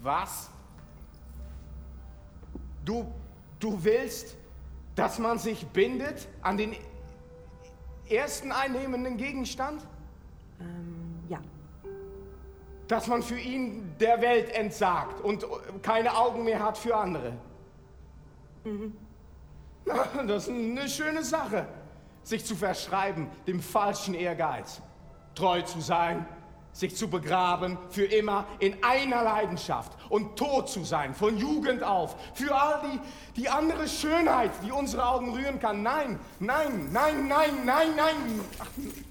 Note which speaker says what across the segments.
Speaker 1: Was? Du willst, dass man sich bindet an den ersten einnehmenden Gegenstand?
Speaker 2: Ja.
Speaker 1: Dass man für ihn der Welt entsagt und keine Augen mehr hat für andere? Na, das ist eine schöne Sache, sich zu verschreiben, dem falschen Ehrgeiz, treu zu sein, sich zu begraben, für immer in einer Leidenschaft und tot zu sein, von Jugend auf, für all die andere Schönheit, die unsere Augen rühren kann. Nein, nein, nein, nein, nein, nein. Ach,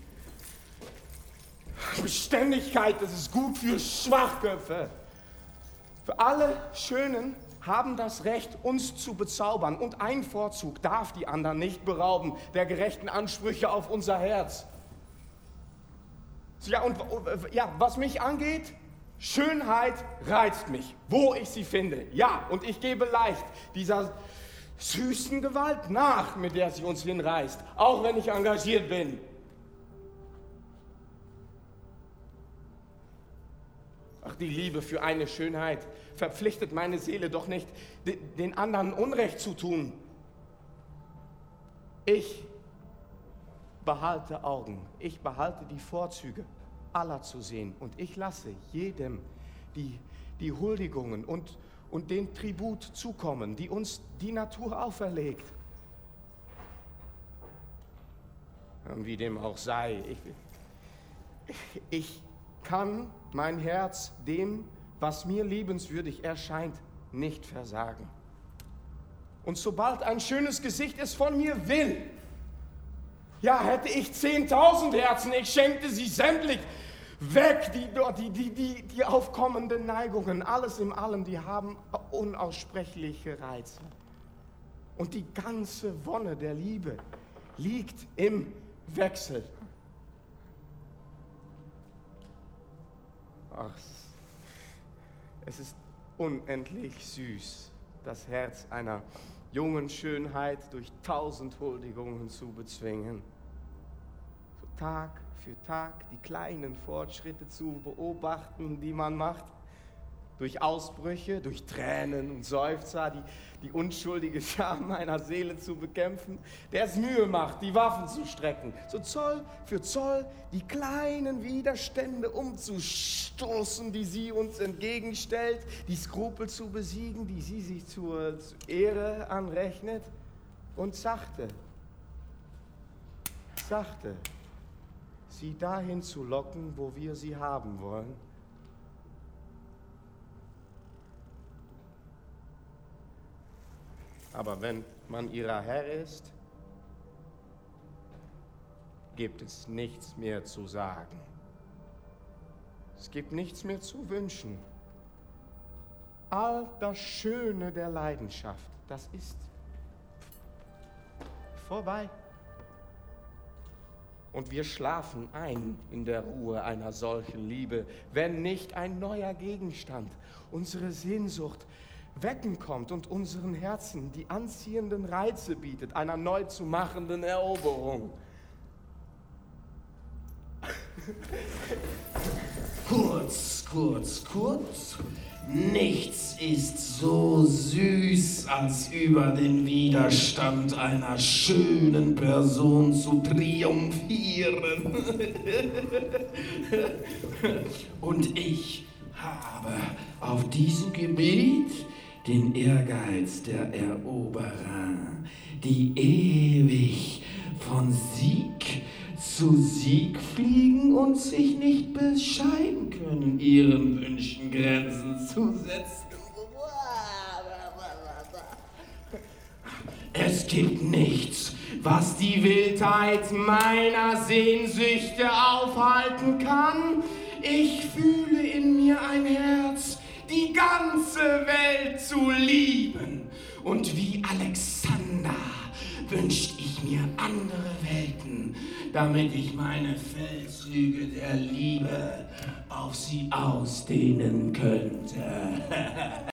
Speaker 1: Beständigkeit, das ist gut für Schwachköpfe. Für alle Schönen haben das Recht, uns zu bezaubern. Und ein Vorzug darf die anderen nicht berauben, der gerechten Ansprüche auf unser Herz. Ja, und ja, was mich angeht, Schönheit reizt mich, wo ich sie finde. Ja, und ich gebe leicht dieser süßen Gewalt nach, mit der sie uns hinreißt, auch wenn ich engagiert bin. Ach, die Liebe für eine Schönheit verpflichtet meine Seele doch nicht, den anderen Unrecht zu tun. Ich behalte Augen, ich behalte die Vorzüge aller zu sehen und ich lasse jedem die Huldigungen und den Tribut zukommen, die uns die Natur auferlegt. Und wie dem auch sei, ich kann mein Herz dem, was mir liebenswürdig erscheint, nicht versagen. Und sobald ein schönes Gesicht es von mir will, ja, hätte ich 10.000 Herzen, ich schenkte sie sämtlich weg, die aufkommenden Neigungen, alles in allem, die haben unaussprechliche Reize. Und die ganze Wonne der Liebe liegt im Wechsel. Ach, es ist unendlich süß, das Herz einer jungen Schönheit durch 1000 Huldigungen zu bezwingen. So Tag für Tag die kleinen Fortschritte zu beobachten, die man macht. Durch Ausbrüche, durch Tränen und Seufzer, die unschuldige Scham meiner Seele zu bekämpfen, der es Mühe macht, die Waffen zu strecken, so Zoll für Zoll die kleinen Widerstände umzustoßen, die sie uns entgegenstellt, die Skrupel zu besiegen, die sie sich zur Ehre anrechnet, und sachte, sie dahin zu locken, wo wir sie haben wollen. Aber wenn man ihrer Herr ist, gibt es nichts mehr zu sagen. Es gibt nichts mehr zu wünschen. All das Schöne der Leidenschaft, das ist vorbei. Und wir schlafen ein in der Ruhe einer solchen Liebe, wenn nicht ein neuer Gegenstand unsere Sehnsucht wecken kommt und unseren Herzen die anziehenden Reize bietet, einer neu zu machenden Eroberung.
Speaker 3: Kurz. Nichts ist so süß, als über den Widerstand einer schönen Person zu triumphieren. Und ich habe auf diesem Gebiet den Ehrgeiz der Eroberer, die ewig von Sieg zu Sieg fliegen und sich nicht bescheiden können, ihren Wünschen Grenzen zu setzen. Es gibt nichts, was die Wildheit meiner Sehnsüchte aufhalten kann. Ich fühle in mir ein Herz, die ganze Welt zu lieben. Und wie Alexander wünscht ich mir andere Welten, damit ich meine Feldzüge der Liebe auf sie ausdehnen könnte.